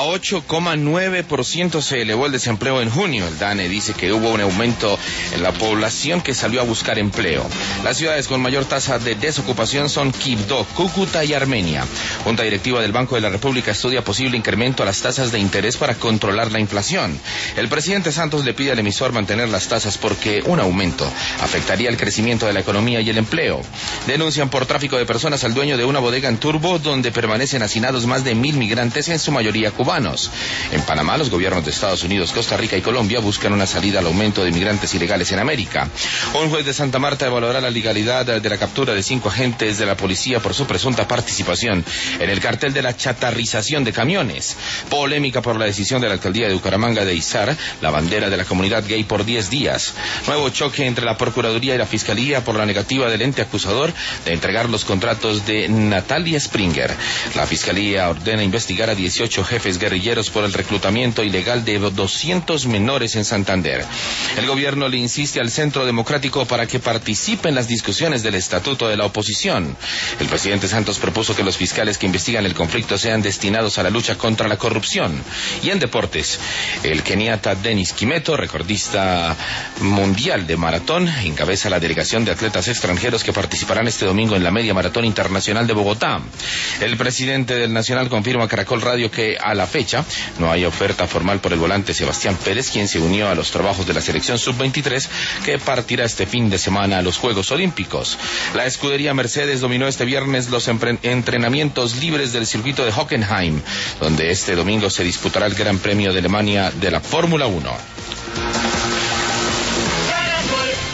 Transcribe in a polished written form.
8,9% se elevó el desempleo en junio. El DANE dice que hubo un aumento en la población que salió a buscar empleo. Las ciudades con mayor tasa de desocupación son Quibdó, Cúcuta y Armenia. Junta directiva del Banco de la República estudia posible incremento a las tasas de interés para controlar la inflación. El presidente Santos le pide al emisor mantener las tasas porque un aumento afectaría el crecimiento de la economía y el empleo. Denuncian por tráfico de personas al dueño de una bodega en Turbo, donde permanecen hacinados más de 1,000 migrantes, en su mayoría cubanos. En Panamá, los gobiernos de Estados Unidos, Costa Rica y Colombia buscan una salida al aumento de migrantes ilegales en América. Un juez de Santa Marta evaluará la legalidad de la captura de 5 agentes de la policía por su presunta participación en el cartel de la chatarrización de camiones. Polémica por la decisión de la alcaldía de Bucaramanga de izar la bandera de la comunidad gay por 10 días. Nuevo choque entre la Procuraduría y la Fiscalía por la negativa del ente acusador de entregar los contratos de Natalia Springer. La Fiscalía ordena investigar a 18 jefes guerrilleros por el reclutamiento ilegal de 200 menores en Santander. El gobierno le insiste al Centro Democrático para que participe en las discusiones del estatuto de la oposición. El presidente Santos propuso que los fiscales que investigan el conflicto sean destinados a la lucha contra la corrupción. Y en deportes, el keniata Dennis Kimeto, recordista mundial de maratón, encabeza la delegación de atletas extranjeros que participarán este domingo en la Media Maratón Internacional de Bogotá. El presidente del Nacional confirma a Caracol Radio que a la fecha no hay oferta formal por el volante Sebastián Pérez, quien se unió a los trabajos de la selección sub-23 que partirá este fin de semana a los Juegos Olímpicos. La escudería Mercedes dominó este viernes los entrenamientos libres del circuito de Hockenheim, donde este domingo se disputará el Gran Premio de Alemania de la Fórmula 1.